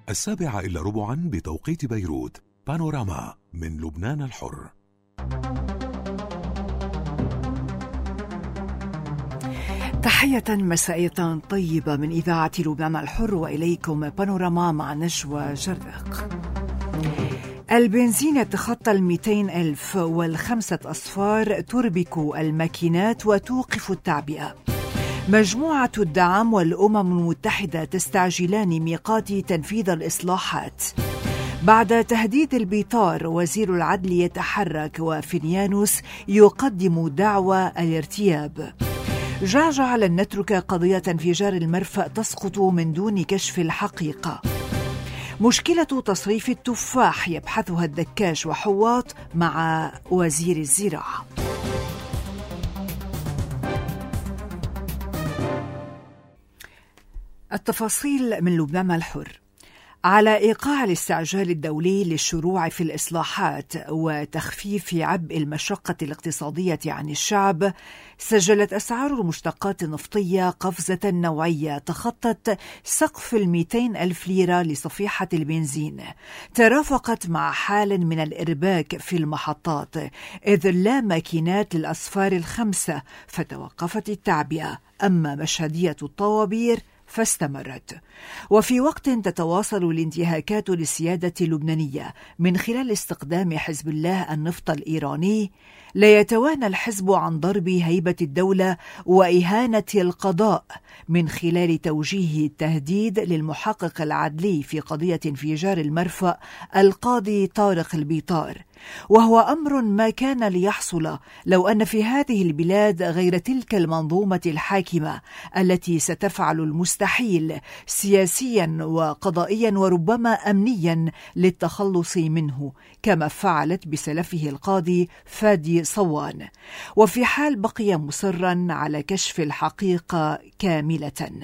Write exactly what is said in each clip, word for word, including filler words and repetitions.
السابعة إلا ربعا بتوقيت بيروت. بانوراما من لبنان الحر. تحية مسائية طيبة من إذاعة لبنان الحر، وإليكم بانوراما مع نجوى جردق. البنزين يتخطى المئتين ألف، والخمسة أصفار تربك الماكينات وتوقف التعبئة. مجموعة الدعم والأمم المتحدة تستعجلان ميقات تنفيذ الإصلاحات. بعد تهديد البيطار، وزير العدل يتحرك، وفينيانوس يقدم دعوى الارتياب. جعجع لن نترك قضية انفجار المرفأ تسقط من دون كشف الحقيقة. مشكلة تصريف التفاح يبحثها الدكاش وحواط مع وزير الزراعة. التفاصيل من لبنان الحر. على إيقاع الاستعجال الدولي للشروع في الإصلاحات وتخفيف عبء المشقة الاقتصادية عن الشعب، سجلت أسعار المشتقات النفطية قفزة نوعية تخطت سقف المئتين ألف ليرة لصفيحة البنزين، ترافقت مع حال من الإرباك في المحطات، إذ لا ماكينات للأصفار الخمسة فتوقفت التعبئة، أما مشهدية الطوابير فاستمرت. وفي وقت تتواصل الانتهاكات للسيادة اللبنانية من خلال استخدام حزب الله النفط الإيراني، لا يتوانى الحزب عن ضرب هيبة الدولة وإهانة القضاء من خلال توجيه التهديد للمحقق العدلي في قضية انفجار المرفأ القاضي طارق البيطار، وهو أمر ما كان ليحصل لو أن في هذه البلاد غير تلك المنظومة الحاكمة التي ستفعل المستحيل سياسيا وقضائيا وربما أمنيا للتخلص منه، كما فعلت بسلفه القاضي فادي صوان، وفي حال بقي مصرا على كشف الحقيقة كاملة.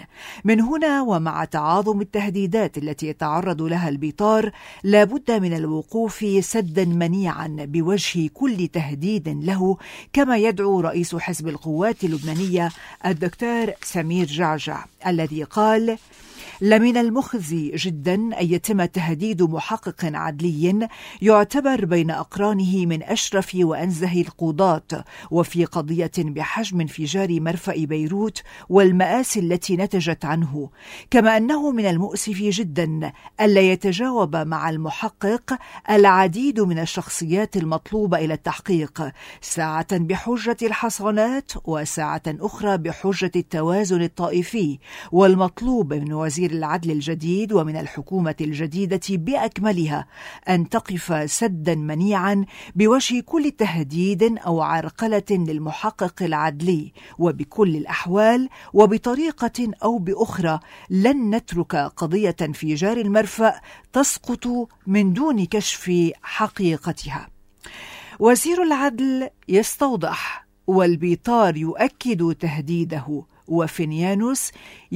من هنا ومع تعاظم التهديدات التي يتعرض لها البيطار، لا بد من الوقوف سدا منيعا بوجه كل تهديد له، كما يدعو رئيس حزب القوات اللبنانية الدكتور سمير جعجع، الذي قال: لمن المخزي جدا أن يتم تهديد محقق عدلي يعتبر بين أقرانه من أشرف وأنزه القضاة، وفي قضية بحجم انفجار مرفأ بيروت والمآسي التي نتجت عنه، كما أنه من المؤسف جدا ألا يتجاوب مع المحقق العديد من الشخصيات المطلوبة إلى التحقيق، ساعة بحجة الحصانات وساعة أخرى بحجة التوازن الطائفي، والمطلوب من وزير العدل الجديد ومن الحكومة الجديدة بأكملها أن تقف سدا منيعا بوجه كل تهديد أو عرقلة للمحقق العدلي، وبكل الأحوال وبطريقة أو بأخرى لن نترك قضية انفجار المرفأ تسقط من دون كشف حقيقتها. وزير العدل يستوضح، والبيطار يؤكد تهديده، وفينيانوس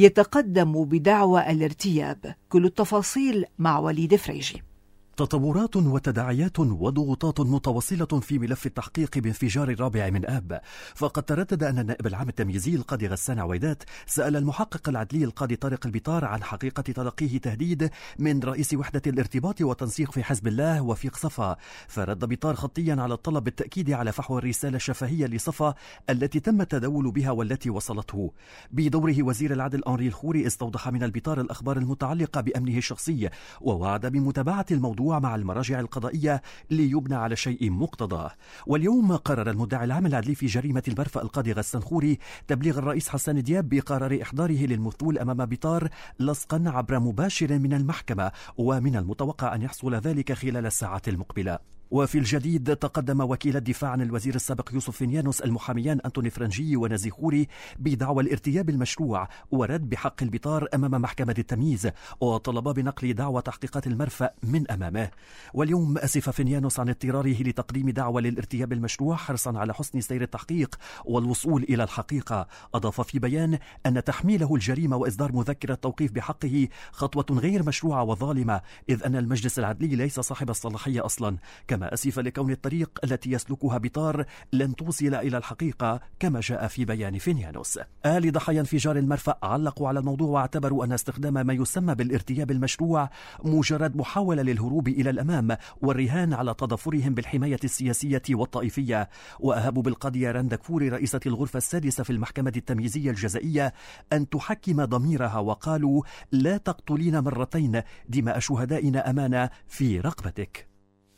يتقدم بدعوى الارتياب. كل التفاصيل مع وليد فريجي. تطورات وتداعيات وضغوطات متواصلة في ملف التحقيق بانفجار الرابع من آب. فقد تردد أن النائب العام التمييزي القاضي غسان عويدات سأل المحقق العدلي القاضي طارق البيطار عن حقيقة تلقيه تهديد من رئيس وحدة الارتباط والتنسيق في حزب الله وفيق صفا، فرد بيطار خطيا على الطلب بالتأكيد على فحوى الرسالة الشفهية لصفا التي تم التداول بها والتي وصلته. بدوره وزير العدل أنري الخوري استوضح من البيطار الأخبار المتعلقة بأمنه الشخصي، ووعد بمتابعة الموضوع مع المراجع القضائية ليبنى على شيء مقتضاه. واليوم قرر المدعي العام العدلي في جريمة المرفأ القاضي غسان خوري تبليغ الرئيس حسان دياب بقرار إحضاره للمثول أمام بيطار لصقا عبر مباشر من المحكمة، ومن المتوقع أن يحصل ذلك خلال الساعات المقبلة. وفي الجديد تقدم وكيل الدفاع عن الوزير السابق يوسف فينيانوس المحاميان أنتوني فرنجي ونزي خوري بدعوى الارتياب المشروع ورد بحق البيطار أمام محكمة التمييز، وطلبا بنقل دعوى تحقيقات المرفأ من أمامه. واليوم أسف فينيانوس عن اضطراره لتقديم دعوى للارتياب المشروع حرصا على حسن سير التحقيق والوصول إلى الحقيقة. أضاف في بيان أن تحميله الجريمة وإصدار مذكرة توقيف بحقه خطوة غير مشروعة وظالمة، إذ أن المجلس العدلي ليس صاحب الصلاحية أصلا. كما كما أسف لكون الطريق التي يسلكها بيطار لن توصل إلى الحقيقة كما جاء في بيان فينيانوس. أهالي ضحايا انفجار المرفأ علقوا على الموضوع واعتبروا أن استخدام ما يسمى بالارتياب المشروع مجرد محاولة للهروب إلى الأمام والرهان على تضافرهم بالحماية السياسية والطائفية. وأهابوا بالقاضية رندا كفوري رئيسة الغرفة السادسة في المحكمة التمييزية الجزائية أن تحكم ضميرها، وقالوا: لا تقتلين مرتين، دماء شهدائنا أمانة في رقبتك.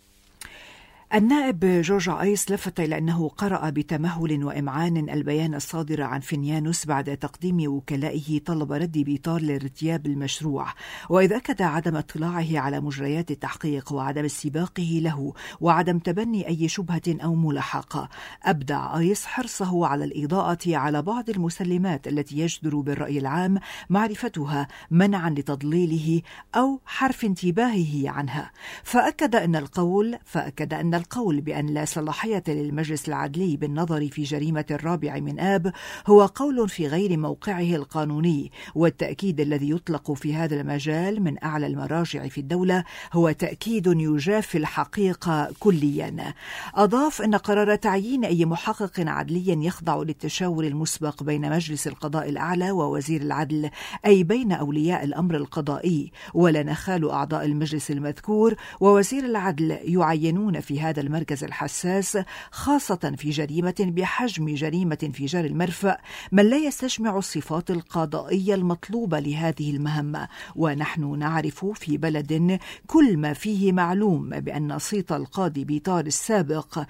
النائب جورج آيس لفت إلى أنه قرأ بتمهل وإمعان البيان الصادر عن فينيانوس بعد تقديم وكلائه طلب رد بيطار لارتياب المشروع، وإذ أكد عدم اطلاعه على مجريات التحقيق وعدم استباقه له وعدم تبني أي شبهة أو ملاحقة. أبدع آيس حرصه على الإضاءة على بعض المسلمات التي يجدر بالرأي العام معرفتها منعا لتضليله أو حرف انتباهه عنها، فأكد أن القول فأكد أن القول بأن لا صلاحية للمجلس العدلي بالنظر في جريمة الرابع من آب هو قول في غير موقعه القانوني، والتأكيد الذي يطلق في هذا المجال من أعلى المراجع في الدولة هو تأكيد يجاف الحقيقة كليا. أضاف أن قرار تعيين أي محقق عدلي يخضع للتشاور المسبق بين مجلس القضاء الأعلى ووزير العدل، أي بين أولياء الأمر القضائي، ولا نخال أعضاء المجلس المذكور ووزير العدل يعينون في هذا المركز الحساس، خاصة في جريمة بحجم جريمة انفجار المرفأ، من لا يستجمع الصفات القضائية المطلوبة لهذه المهمة. ونحن نعرف في بلد كل ما فيه معلوم بأن صيت القاضي بيطار السابق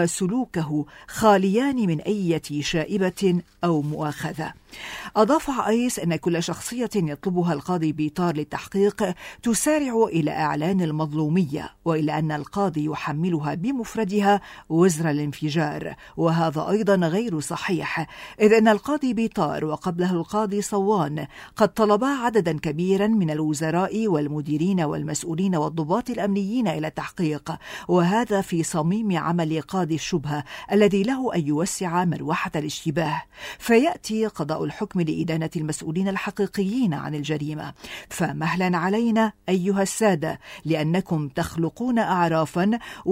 وسلوكه خاليان من أي شائبة أو مؤاخذة. أضاف آيس أن كل شخصية يطلبها القاضي بيطار للتحقيق تسارع إلى إعلان المظلومية، وإلى أن القاضي يحملها بمفردها وزر الانفجار، وهذا أيضا غير صحيح، إذ أن القاضي بيطار وقبله القاضي صوان قد طلبا عددا كبيرا من الوزراء والمديرين والمسؤولين والضباط الأمنيين إلى التحقيق، وهذا في صميم عمل قاضي الشبهة الذي له أن يوسع مروحة الاشتباه، فيأتي قضاء الحكم لإدانة المسؤولين الحقيقيين عن الجريمة. فمهلا علينا أيها السادة، لأنكم تخلقون أعرافا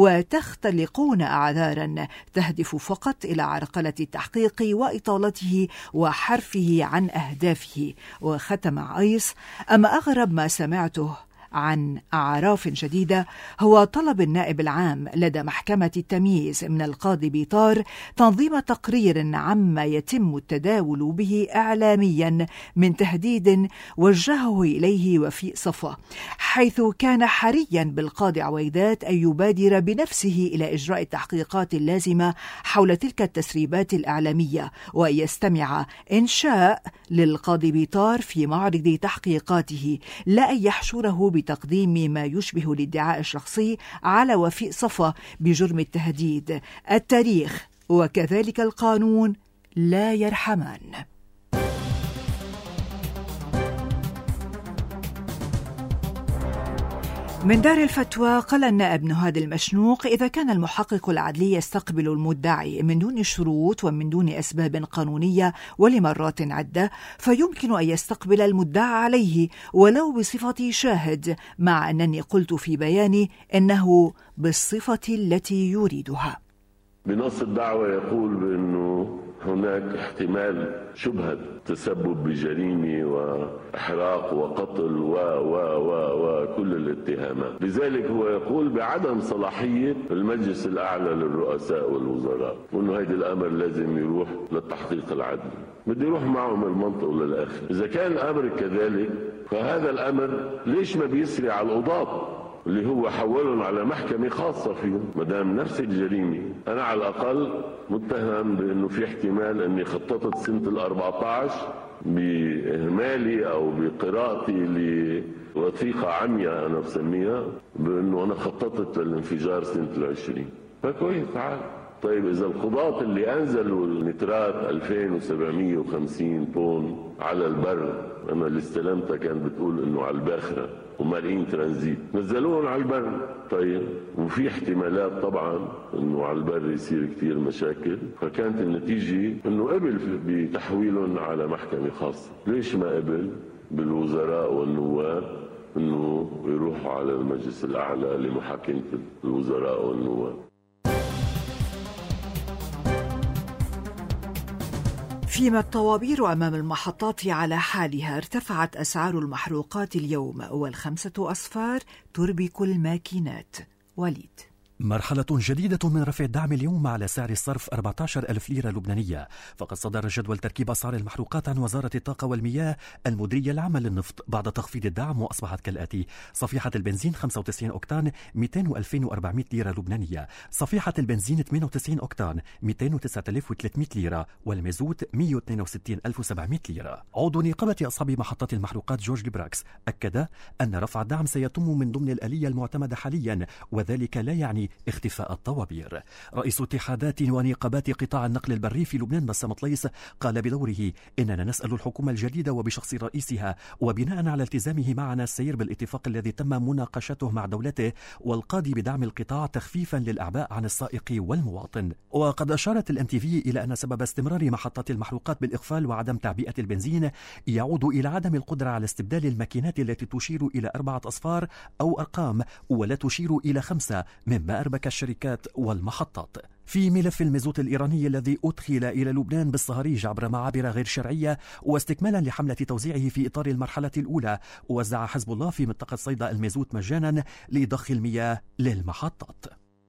وتختلقون أعذارا تهدف فقط إلى عرقلة التحقيق وإطالته وحرفه عن أهدافه. وختم آيس: أما أغرب ما سمعته عن أعراف جديدة هو طلب النائب العام لدى محكمة التمييز من القاضي بيطار تنظيم تقرير عما يتم التداول به إعلاميا من تهديد وجهه إليه وفيء صفا، حيث كان حريا بالقاضي عويدات أن يبادر بنفسه إلى إجراء التحقيقات اللازمة حول تلك التسريبات الإعلامية، وأن يستمع إن شاء للقاضي بيطار في معرض تحقيقاته، لا أن يحشره بتقديم ما يشبه الادعاء الشخصي على وفيء صفا بجرم التهديد. التاريخ وكذلك القانون لا يرحمان. من دار الفتوى قال النائب نهاد المشنوق: إذا كان المحقق العدلي يستقبل المدعي من دون شروط ومن دون أسباب قانونية ولمرات عدة، فيمكن أن يستقبل المدعى عليه ولو بصفة شاهد، مع أنني قلت في بياني إنه بالصفة التي يريدها. بنص الدعوة يقول بأنه هناك احتمال شبهة تسبب بجريمة وإحراق وقتل و و و وكل الاتهامات، لذلك هو يقول بعدم صلاحية المجلس الأعلى للرؤساء والوزراء، وأنه هذا الأمر لازم يروح للتحقيق العدلي. بدي يروح معهم المنطق للآخر. إذا كان الأمر كذلك فهذا الأمر ليش ما بيسري على القضاة اللي هو حولهم على محكمة خاصة فيهم مدام نفس الجريمة؟ أنا على الأقل متهم بأنه في احتمال أني خططت سنة الأربعة عشر بإهمالي أو بقراءتي لوثيقة عمياء أنا بسميها بأنه أنا خططت للانفجار سنة العشرين. فكويس تعال. طيب إذا القضاة اللي أنزلوا النترات ألفين وسبعمية وخمسين طن على البر، أنا اللي استلمتها كان بتقول إنه على الباخرة ومارين ترانزيت، نزلوهم على البر. طيب وفي احتمالات طبعا إنه على البر يصير كتير مشاكل، فكانت النتيجة إنه قبل بتحويلهم على محكمة خاصة. ليش ما قبل بالوزراء والنواب أنه يروحوا على المجلس الأعلى لمحاكمة الوزراء والنواب. فيما الطوابير أمام المحطات على حالها، ارتفعت أسعار المحروقات اليوم، والخمسة أصفار تربك الماكينات. وليد. مرحلة جديدة من رفع الدعم اليوم على سعر الصرف أربعة عشر ألف ليرة لبنانية. فقد صدر جدول تركيب أسعار المحروقات عن وزارة الطاقة والمياه المديرية العامة للنفط بعد تخفيض الدعم، وأصبحت كالآتي: صفيحة البنزين خمسة وتسعين أوكتان مئتين وألفين وأربعمئة ليرة لبنانية، صفيحة البنزين ثمانية وتسعين أوكتان مئتين وتسعة آلاف وثلاثمئة ليرة، والمازوت مئة واثنين وستين ألف وسبعمئة ليرة. عضو نقابة أصحاب محطة المحروقات جورج البراكس أكد أن رفع الدعم سيتم من ضمن الآلية المعتمدة حاليا، وذلك لا يعني اختفاء الطوابير. رئيس اتحادات ونقابات قطاع النقل البري في لبنان بسام طليس قال بدوره: إننا نسأل الحكومة الجديدة وبشخص رئيسها، وبناء على التزامه معنا السير بالاتفاق الذي تم مناقشته مع دولته والقاضي بدعم القطاع تخفيفا للأعباء عن السائق والمواطن. وقد أشارت الام تي في إلى أن سبب استمرار محطات المحروقات بالإغفال وعدم تعبئة البنزين يعود إلى عدم القدرة على استبدال الماكينات التي تشير إلى أربعة أصفار أو أرقام ولا تشير إلى خمسة، مما أربك الشركات والمحطات. في ملف المازوت الإيراني الذي أدخل إلى لبنان بالصهاريج عبر معابر غير شرعية واستكمالا لحملة توزيعه في إطار المرحلة الأولى، وزع حزب الله في منطقة صيدا المازوت مجانا لضخ المياه للمحطات.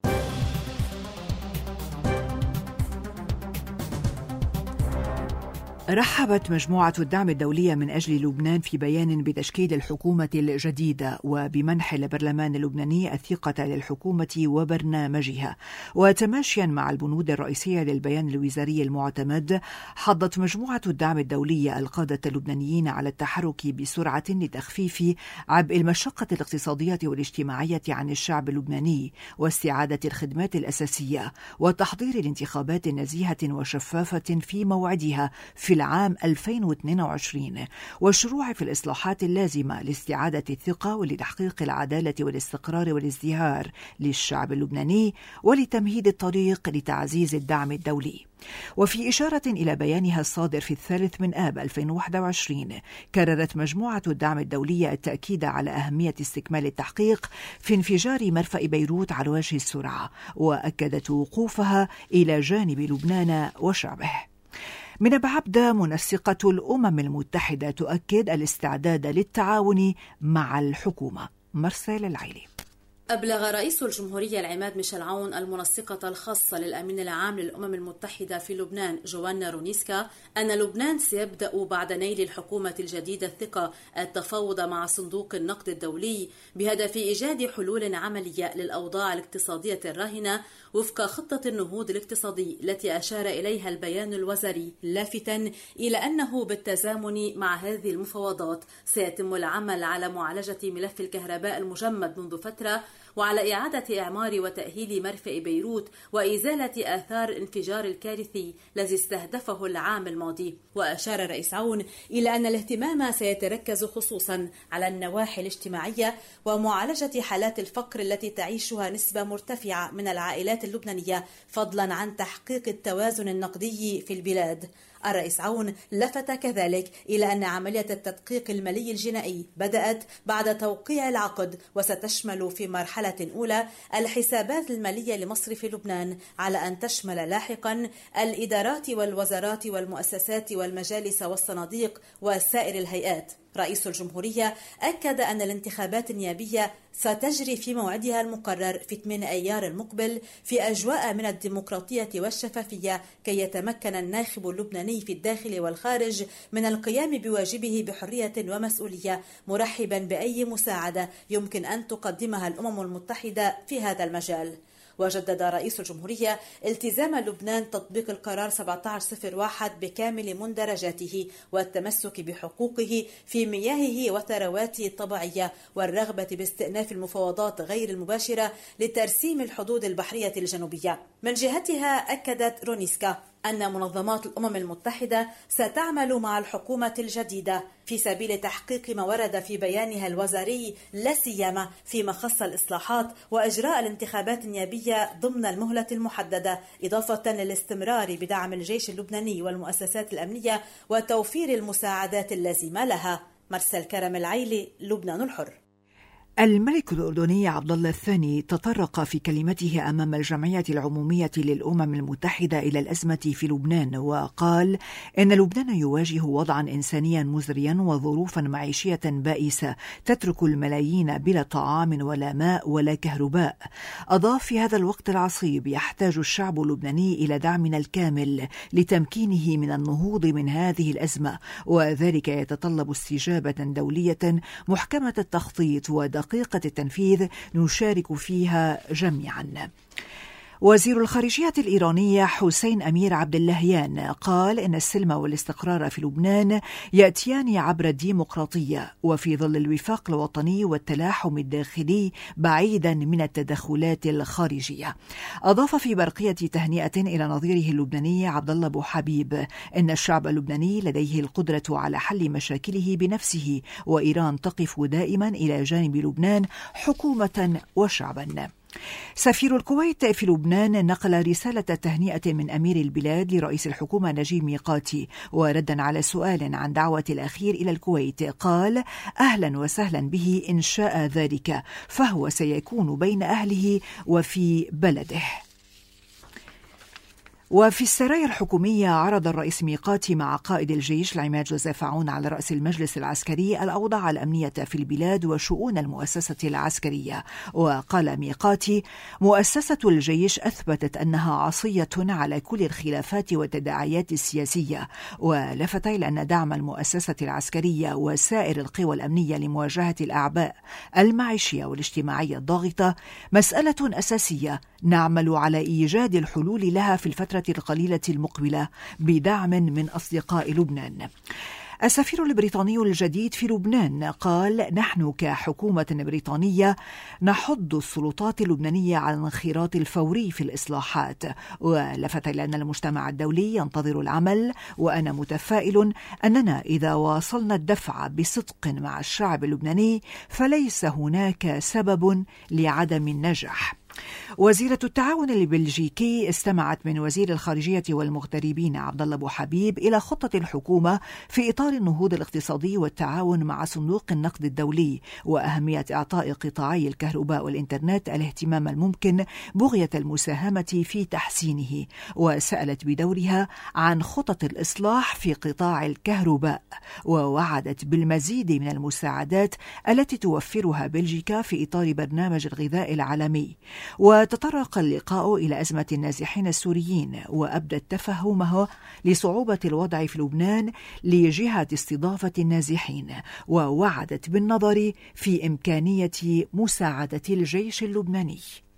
رحبت مجموعة الدعم الدولية من أجل لبنان في بيان بتشكيل الحكومة الجديدة وبمنح البرلمان اللبناني الثقة للحكومة وبرنامجها. وتماشيا مع البنود الرئيسية للبيان الوزاري المعتمد، حضت مجموعة الدعم الدولية القادة اللبنانيين على التحرك بسرعة لتخفيف عبء المشقة الاقتصادية والاجتماعية عن الشعب اللبناني، واستعادة الخدمات الأساسية، وتحضير الانتخابات نزيهة وشفافة في موعدها في العام ألفين واثنين وعشرين، والشروع في الإصلاحات اللازمة لاستعادة الثقة ولتحقيق العدالة والاستقرار والازدهار للشعب اللبناني، ولتمهيد الطريق لتعزيز الدعم الدولي. وفي إشارة إلى بيانها الصادر في الثالث من آب ألفين وواحد وعشرين، كررت مجموعة الدعم الدولية التأكيد على أهمية استكمال التحقيق في انفجار مرفأ بيروت على وجه السرعة، وأكدت وقوفها إلى جانب لبنان وشعبه. من بعبدة، منسقة الأمم المتحدة تؤكد الاستعداد للتعاون مع الحكومة. مرسل العيلي. أبلغ رئيس الجمهورية العماد ميشيل عون المنسقة الخاصة للأمين العام للأمم المتحدة في لبنان جوانا رونيسكا أن لبنان سيبدأ بعد نيل الحكومة الجديدة الثقة التفاوض مع صندوق النقد الدولي بهدف إيجاد حلول عملية للأوضاع الاقتصادية الراهنة وفق خطة النهوض الاقتصادي التي أشار إليها البيان الوزاري، لافتا إلى أنه بالتزامن مع هذه المفاوضات سيتم العمل على معالجة ملف الكهرباء المجمد منذ فترة، وعلى إعادة إعمار وتأهيل مرفأ بيروت وإزالة آثار الانفجار الكارثي الذي استهدفه العام الماضي. وأشار رئيس عون إلى أن الاهتمام سيتركز خصوصا على النواحي الاجتماعية ومعالجة حالات الفقر التي تعيشها نسبة مرتفعة من العائلات اللبنانية، فضلا عن تحقيق التوازن النقدي في البلاد. الرئيس عون لفت كذلك إلى أن عملية التدقيق المالي الجنائي بدأت بعد توقيع العقد، وستشمل في مرحلة أولى الحسابات المالية لمصرف لبنان، على أن تشمل لاحقا الإدارات والوزارات والمؤسسات والمجالس والصناديق وسائر الهيئات. رئيس الجمهورية أكد أن الانتخابات النيابية ستجري في موعدها المقرر في ثمانية أيار المقبل في أجواء من الديمقراطية والشفافية، كي يتمكن الناخب اللبناني في الداخل والخارج من القيام بواجبه بحرية ومسؤولية، مرحبا بأي مساعدة يمكن أن تقدمها الأمم المتحدة في هذا المجال. وجدد رئيس الجمهورية التزام لبنان تطبيق القرار سبعة عشر صفر واحد بكامل مندرجاته والتمسك بحقوقه في مياهه وثرواته الطبيعية، والرغبة باستئناف المفاوضات غير المباشرة لترسيم الحدود البحرية الجنوبية. من جهتها أكدت رونيسكا أن منظمات الأمم المتحدة ستعمل مع الحكومة الجديدة في سبيل تحقيق ما ورد في بيانها الوزاري، لا سيما فيما خص الإصلاحات وإجراء الانتخابات النيابية ضمن المهلة المحددة، إضافة للاستمرار بدعم الجيش اللبناني والمؤسسات الأمنية وتوفير المساعدات اللازمة لها. مرسل كرم العيلي، لبنان الحر. الملك الأردني عبد الله الثاني تطرق في كلمته أمام الجمعية العمومية للأمم المتحدة إلى الأزمة في لبنان، وقال إن لبنان يواجه وضعا إنسانيا مزريا وظروفا معيشية بائسة تترك الملايين بلا طعام ولا ماء ولا كهرباء. أضاف: في هذا الوقت العصيب يحتاج الشعب اللبناني إلى دعمنا الكامل لتمكينه من النهوض من هذه الأزمة، وذلك يتطلب استجابة دولية محكمة التخطيط ودقيقة دقيقة التنفيذ نشارك فيها جميعا. وزير الخارجية الإيرانية حسين أمير عبد اللهيان قال إن السلم والاستقرار في لبنان يأتيان عبر الديمقراطية وفي ظل الوفاق الوطني والتلاحم الداخلي بعيدا من التدخلات الخارجية. أضاف في برقية تهنئة إلى نظيره اللبناني عبد الله أبو حبيب إن الشعب اللبناني لديه القدرة على حل مشاكله بنفسه، وإيران تقف دائما إلى جانب لبنان حكومة وشعبا. سفير الكويت في لبنان نقل رسالة تهنئة من أمير البلاد لرئيس الحكومة نجيب ميقاتي، وردا على سؤال عن دعوة الأخير إلى الكويت قال: أهلا وسهلا به إن شاء ذلك، فهو سيكون بين أهله وفي بلده. وفي السرايا الحكومية عرض الرئيس ميقاتي مع قائد الجيش العماد جوزيف عون على رأس المجلس العسكري الأوضاع الأمنية في البلاد وشؤون المؤسسة العسكرية. وقال ميقاتي: مؤسسة الجيش أثبتت أنها عصية على كل الخلافات والتداعيات السياسية، ولفت إلى أن دعم المؤسسة العسكرية وسائر القوى الأمنية لمواجهة الأعباء المعيشية والاجتماعية الضاغطة مسألة أساسية نعمل على إيجاد الحلول لها في الفترة القليلة المقبلة بدعم من أصدقاء لبنان. السفير البريطاني الجديد في لبنان قال: نحن كحكومة بريطانية نحض السلطات اللبنانية على الانخراط الفوري في الإصلاحات، ولفت إلى أن المجتمع الدولي ينتظر العمل، وأنا متفائل أننا إذا واصلنا الدفع بصدق مع الشعب اللبناني فليس هناك سبب لعدم النجاح. وزيرة التعاون البلجيكي استمعت من وزير الخارجية والمغتربين عبد الله أبو حبيب إلى خطة الحكومة في إطار النهوض الاقتصادي والتعاون مع صندوق النقد الدولي، وأهمية إعطاء قطاعي الكهرباء والإنترنت الاهتمام الممكن بغية المساهمة في تحسينه، وسألت بدورها عن خطط الإصلاح في قطاع الكهرباء، ووعدت بالمزيد من المساعدات التي توفرها بلجيكا في إطار برنامج الغذاء العالمي. وتطرق اللقاء إلى أزمة النازحين السوريين، وأبدت تفهمه لصعوبة الوضع في لبنان لجهة استضافة النازحين، ووعدت بالنظر في إمكانية مساعدة الجيش اللبناني.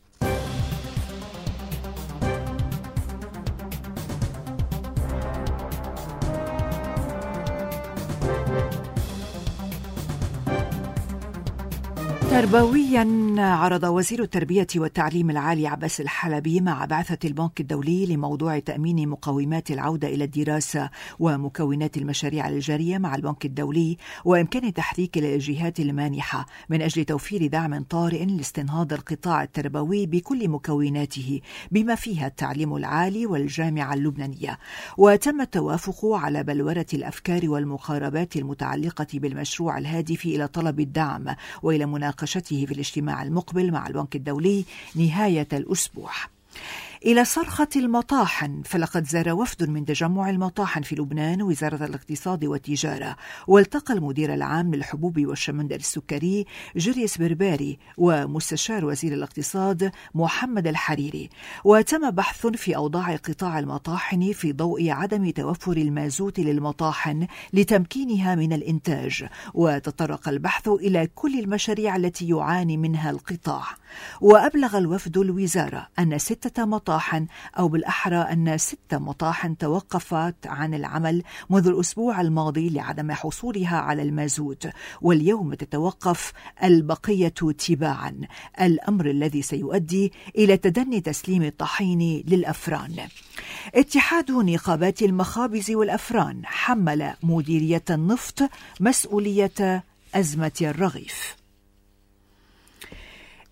تربويا عرض وزير التربية والتعليم العالي عباس الحلبي مع بعثة البنك الدولي لموضوع تأمين مقومات العودة إلى الدراسة ومكونات المشاريع الجارية مع البنك الدولي وإمكان تحريك الجهات المانحة من أجل توفير دعم طارئ لاستنهاض القطاع التربوي بكل مكوناته بما فيها التعليم العالي والجامعة اللبنانية. وتم التوافق على بلورة الأفكار والمقاربات المتعلقة بالمشروع الهادف إلى طلب الدعم وإلى مناقشته في الاجتماع المقبل مع البنك الدولي نهاية الأسبوع. إلى صرخة المطاحن، فلقد زار وفد من تجمع المطاحن في لبنان وزارة الاقتصاد والتجارة، والتقى المدير العام للحبوب والشمندر السكري جريس برباري ومستشار وزير الاقتصاد محمد الحريري، وتم بحث في أوضاع قطاع المطاحن في ضوء عدم توفر المازوت للمطاحن لتمكينها من الإنتاج، وتطرق البحث إلى كل المشاريع التي يعاني منها القطاع. وأبلغ الوفد الوزارة أن ستة مطاحن أو بالأحرى أن ست مطاحن توقفت عن العمل منذ الأسبوع الماضي لعدم حصولها على المازوت، واليوم تتوقف البقية تباعا، الأمر الذي سيؤدي إلى تدني تسليم الطحين للأفران. اتحاد نقابات المخابز والأفران حمل مديرية النفط مسؤولية أزمة الرغيف.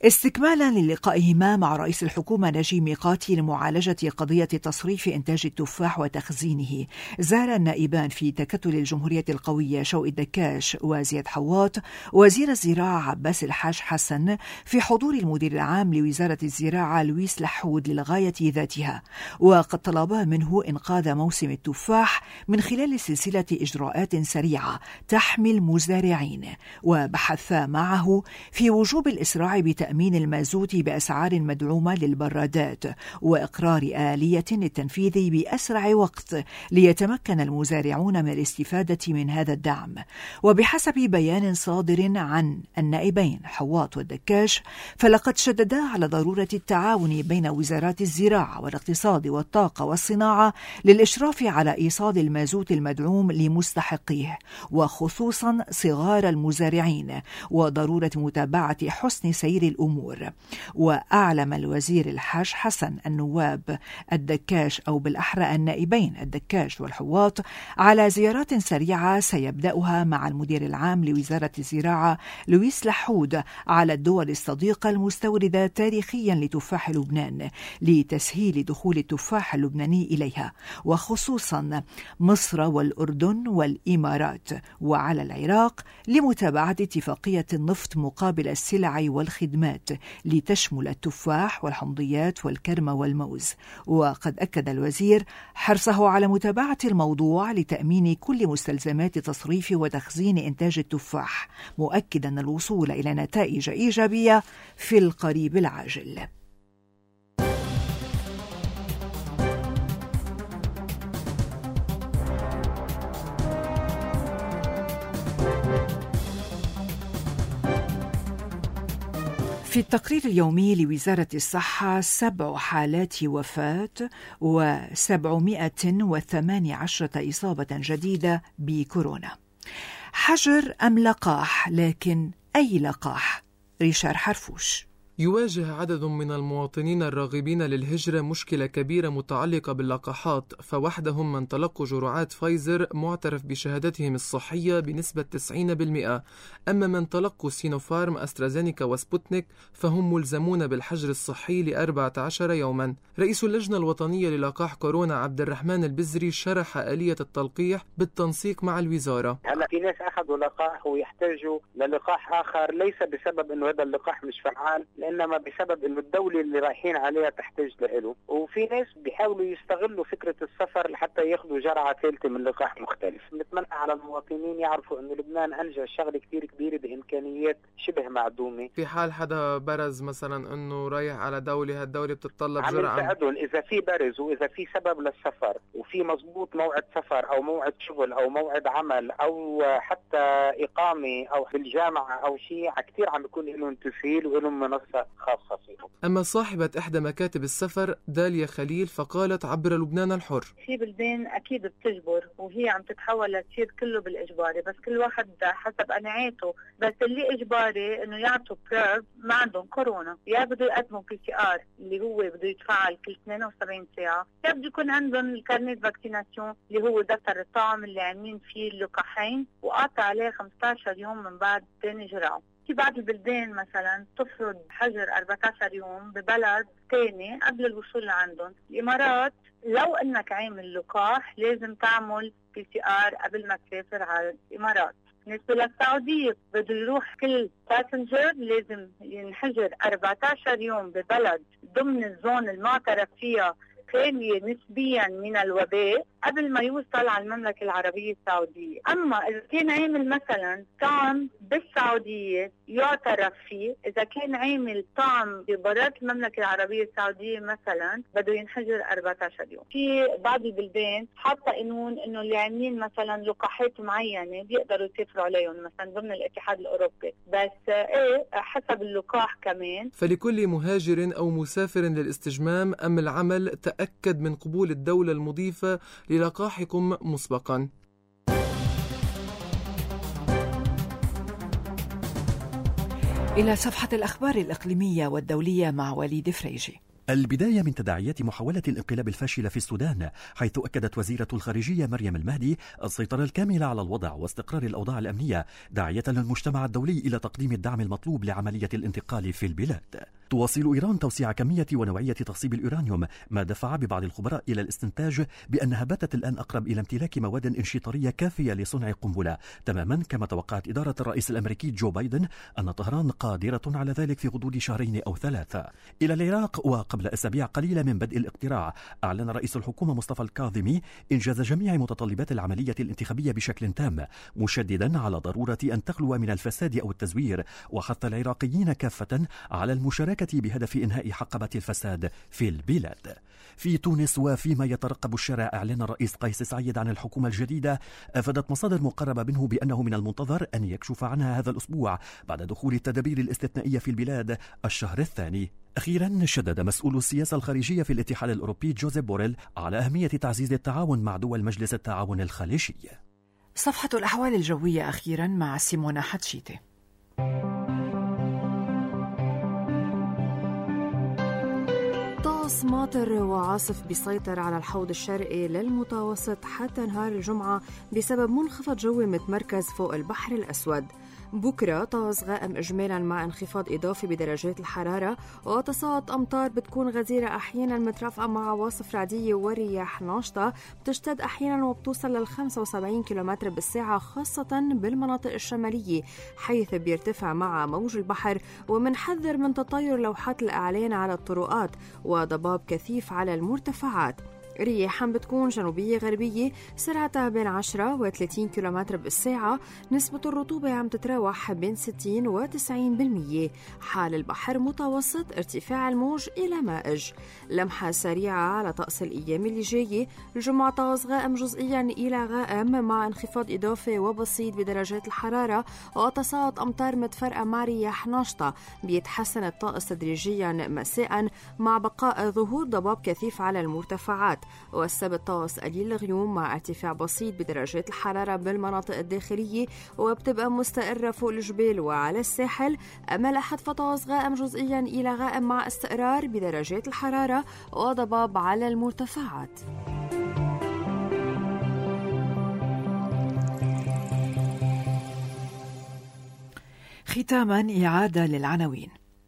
استكمالا للقائهما مع رئيس الحكومة نجيب ميقاتي لمعالجة قضية تصريف إنتاج التفاح وتخزينه، زار النائبان في تكتل الجمهورية القوية شوقي الدكاش وزياد حواط وزير الزراعة عباس الحاج حسن في حضور المدير العام لوزارة الزراعة لويس لحود للغاية ذاتها، وقد طلبا منه إنقاذ موسم التفاح من خلال سلسلة إجراءات سريعة تحمي المزارعين، وبحثا معه في وجوب الإسراع بتأمين تأمين المازوت بأسعار مدعومة للبرادات وإقرار آلية للتنفيذ بأسرع وقت ليتمكن المزارعون من الاستفادة من هذا الدعم. وبحسب بيان صادر عن النائبين حواط والدكاش، فلقد شددا على ضرورة التعاون بين وزارات الزراعة والاقتصاد والطاقة والصناعة للإشراف على إيصال المازوت المدعوم لمستحقيه، وخصوصا صغار المزارعين، وضرورة متابعة حسن سير الأمور. وأعلم الوزير الحاج حسن النواب الدكاش أو بالأحرى النائبين الدكاش والحواط على زيارات سريعة سيبدأها مع المدير العام لوزارة الزراعة لويس لحود على الدول الصديقة المستوردة تاريخيا لتفاح لبنان لتسهيل دخول التفاح اللبناني إليها، وخصوصا مصر والأردن والإمارات، وعلى العراق لمتابعة اتفاقية النفط مقابل السلع والخدمات لتشمل التفاح والحمضيات والكرم والموز. وقد أكد الوزير حرصه على متابعة الموضوع لتأمين كل مستلزمات تصريف وتخزين إنتاج التفاح، مؤكدا الوصول إلى نتائج إيجابية في القريب العاجل. في التقرير اليومي لوزارة الصحة سبع حالات وفاة وسبعمائة وثمانية عشر إصابة جديدة بكورونا. حجر أم لقاح؟ لكن أي لقاح؟ ريشار حرفوش. يواجه عدد من المواطنين الراغبين للهجرة مشكلة كبيرة متعلقة باللقاحات، فوحدهم من تلقوا جرعات فايزر معترف بشهادتهم الصحية بنسبة تسعين بالمئة، أما من تلقوا سينوفارم أسترازينيكا وسبوتنيك فهم ملزمون بالحجر الصحي لأربعة عشر يوما. رئيس اللجنة الوطنية للقاح كورونا عبد الرحمن البزري شرح آلية التلقيح بالتنسيق مع الوزارة. هلا في ناس أخذوا لقاح ويحتاجوا للقاح آخر، ليس بسبب أنه هذا اللقاح مش فعال، إنما بسبب إنه الدولة اللي رايحين عليها تحتاج له. وفي ناس بيحاولوا يستغلوا فكرة السفر لحتى ياخذوا جرعة ثالثة من لقاح مختلف. نتمنى على المواطنين يعرفوا إنه لبنان أنجز شغلة كتير كبيرة بإمكانيات شبه معدومة. في حال حدا برز مثلا إنه رايح على دولة، هالدولة بتتطلب جرعة، عم نساعدهم إذا في برز وإذا في سبب للسفر وفي مزبوط موعد سفر أو موعد شغل أو موعد عمل أو حتى إقامة أو في الجامعة أو شيء، كتير عم بيكون لهم تسهيل ولهم منصة خاصة فيهم. أما صاحبة إحدى مكاتب السفر داليا خليل فقالت عبر لبنان الحر: في بلدان أكيد بتجبر وهي عم تتحول لتصير كله بالإجباري، بس كل واحد حسب قناعاته. بس اللي إجباري إنه يعطوا بروف ما عندهم كورونا، يا بده يقدموا بي سي آر اللي هو بده يتفعل كل اثنين وسبعين ساعة، يا بده يكون عندهم الكارنيت فاكسيناسيون اللي هو دفتر الطعم اللي عاملين فيه اللقاحين وقاطع عليه خمسة عشر يوم من بعد ثاني جرعة. في بعض البلدان مثلا تفرض حجر أربعة عشر يوم ببلد ثاني قبل الوصول لعندهم. الإمارات لو أنك عامل لقاح لازم تعمل بي سي آر قبل ما تسافر على الإمارات. بالنسبة للسعودية بده يروح كل باسنجر لازم ينحجر أربعة عشر يوم ببلد ضمن الزون المعترف فيها خالية نسبيا من الوباء قبل ما يوصل على المملكة العربية السعودية. أما إذا كان عامل مثلا طعم بالسعودية يعترف فيه، إذا كان عامل طعم ببرات المملكة العربية السعودية مثلا بده ينحجر أربعة عشر يوم. في بعض البلدان حتى قانون إنه اللي عاملين مثلا لقاحات معينة بيقدروا يسافروا عليهم مثلا ضمن الاتحاد الأوروبي، بس إيه حسب اللقاح كمان. فلكل مهاجر أو مسافر للاستجمام أم العمل تأكد من قبول الدولة المضيفة للقاحكم مسبقا. إلى صفحة الأخبار الإقليمية والدولية مع وليد فريجي. البداية من تداعيات محاولة الانقلاب الفاشلة في السودان، حيث أكدت وزيرة الخارجية مريم المهدي السيطرة الكاملة على الوضع واستقرار الأوضاع الأمنية، داعية للمجتمع الدولي إلى تقديم الدعم المطلوب لعملية الانتقال في البلاد. تواصل إيران توسيع كمية ونوعية تخصيب اليورانيوم، ما دفع ببعض الخبراء إلى الاستنتاج بأنها باتت الآن أقرب إلى امتلاك مواد انشطارية كافية لصنع قنبلة، تماما كما توقعت إدارة الرئيس الأمريكي جو بايدن أن طهران قادرة على ذلك في غضون شهرين أو ثلاثة. إلى العراق، وقبل أسابيع قليلة من بدء الاقتراع، أعلن رئيس الحكومة مصطفى الكاظمي إنجاز جميع متطلبات العملية الانتخابية بشكل تام، مشددا على ضرورة أن تخلو من الفساد أو التزوير، وحث العراقيين كافة على المشاركة بهدف إنهاء حقبة الفساد في البلاد. في تونس، وفيما يترقب الشارع إعلان الرئيس قيس سعيد عن الحكومة الجديدة، أفادت مصادر مقربة منه بأنه من المنتظر أن يكشف عنها هذا الأسبوع بعد دخول التدابير الاستثنائية في البلاد الشهر الثاني. أخيرا، شدد مسؤول السياسة الخارجية في الاتحاد الأوروبي جوزيف بوريل على أهمية تعزيز التعاون مع دول مجلس التعاون الخليجي. صفحة الأحوال الجوية أخيرا مع سيمونا حتشيتي. طقس ماطر وعاصف بيسيطر على الحوض الشرقي للمتوسط حتى نهار الجمعة بسبب منخفض جوي متمركز فوق البحر الأسود. بكرة طقس غائم إجمالا مع انخفاض إضافي بدرجات الحرارة، وتساقط أمطار بتكون غزيرة أحيانا مترافقة مع عواصف رعدية ورياح ناشطة بتشتد أحيانا وبتوصل لل خمسة وسبعين كيلومتر بالساعة، خاصة بالمناطق الشمالية حيث بيرتفع مع موج البحر، ومنحذر من تطاير لوحات الإعلان على الطرقات وضباب كثيف على المرتفعات. رياحا بتكون جنوبية غربية سرعتها بين عشرة و ثلاثين كيلومتر بالساعة، نسبة الرطوبة عم تتراوح بين ستين و تسعين بالمية. حال البحر متوسط، ارتفاع الموج إلى مائج. لمحة سريعة على طقس الأيام اللي جاية، الجمعة طقس غائم جزئيا إلى غائم مع انخفاض إضافي وبسيط بدرجات الحرارة وتساقط أمطار متفرقة مع رياح ناشطة. بيتحسن الطقس تدريجيا مساء مع بقاء ظهور ضباب كثيف على المرتفعات. والسبت طقس قليل الغيوم مع ارتفاع بسيط بدرجات الحرارة بالمناطق الداخلية وبتبقى مستقرة فوق الجبال وعلى الساحل. أما الأحد فطقس غائم جزئيا إلى غائم مع استقرار بدرجات الحرارة وضباب على المرتفعات. ختاما إعادة للعناوين.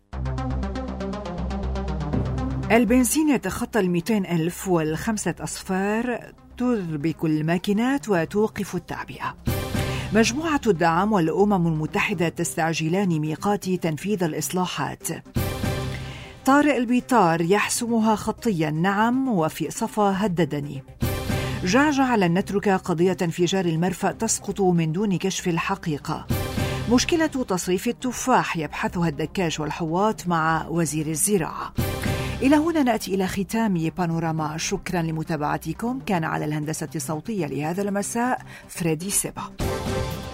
البنزين يتخطى المئتين ألف والخمسة أصفار تربك الماكينات وتوقف التعبئة. مجموعة الدعم والأمم المتحدة تستعجلان ميقات تنفيذ الإصلاحات. طارق البيطار يحسمها خطيا، نعم وفي صفا هددني. جعجع لن نترك قضية انفجار المرفأ تسقط من دون كشف الحقيقة. مشكلة تصريف التفاح يبحثها الدكاش والحواط مع وزير الزراعة. إلى هنا نأتي إلى ختام بانوراما. شكرا لمتابعتكم. كان على الهندسة الصوتية لهذا المساء فريدي سيبا.